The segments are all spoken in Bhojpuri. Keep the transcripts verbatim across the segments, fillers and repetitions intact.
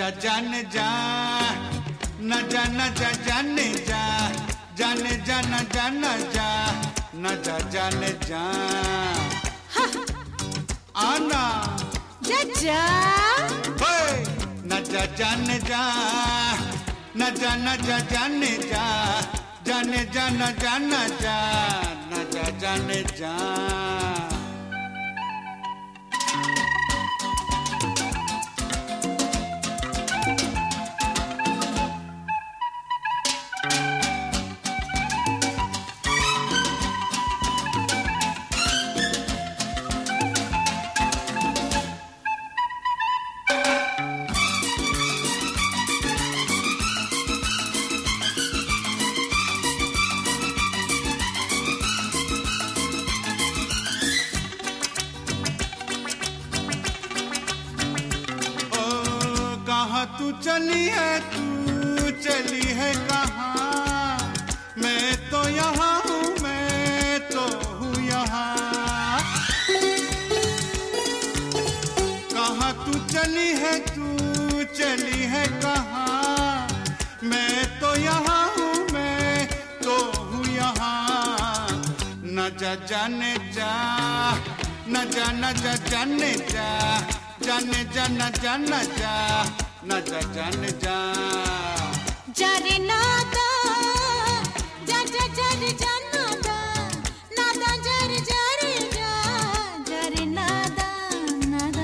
जाने जा न जा न जा जाने जा जाने जा न जा न जा न जा जाने जा आना जा जा न जा जाने जा न जा न जा जाने जा जाने जा न जा न जा न जा जाने जा कहाँ तू चली है तू चली है कहाँ मैं तो यहाँ हूँ मैं तो हूँ यहाँ कहाँ तू चली है तू चली है कहाँ मैं तो यहाँ हूँ मैं तो हूँ यहाँ न जा जाने जा न जा न जा जाने जा जाने जा न जा न जा न जा जाने जा जा रे नादा जा जा जा रे जा नादा नादा जा रे जा रे जा जा रे नादा नादा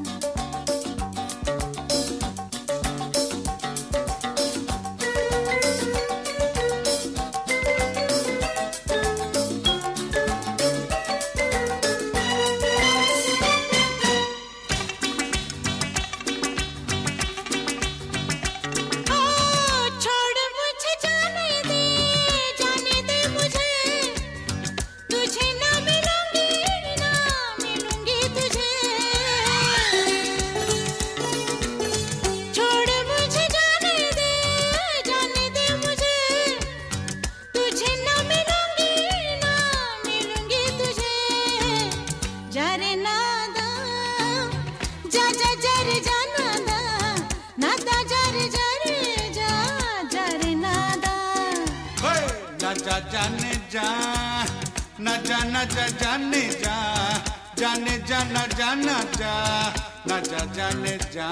जा जाने जा न जा न जा जाने जा जाने जा न जा न जा न जा जाने जा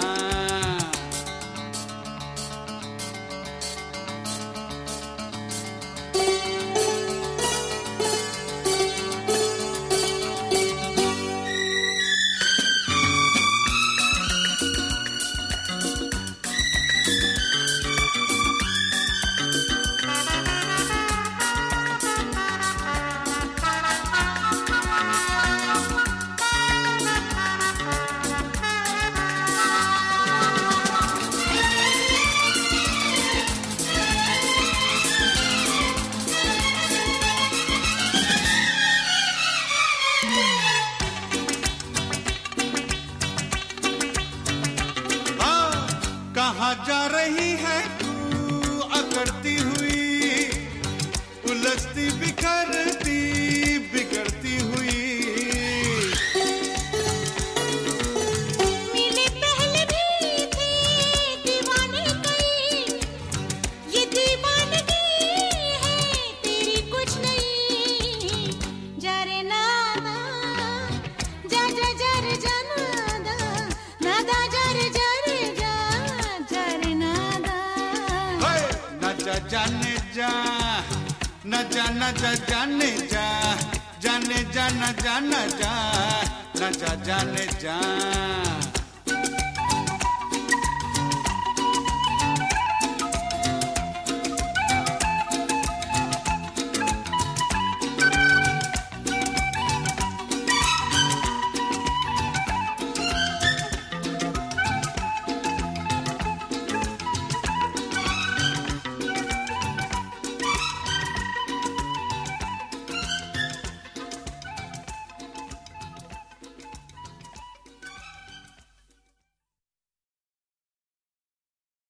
कहाँ जा रही है तू अकड़ती हुई उलझती बिखरती बिगड़ती हुई मिले पहले भी थे दीवाने कई ये दीवानगी है तेरी कुछ नहीं जा रे नादा जा जा जा रे जा नादा नादा जा रे जा जाने जा न जा न जा जाने जा जाने जा न जा न जा न जा जाने जा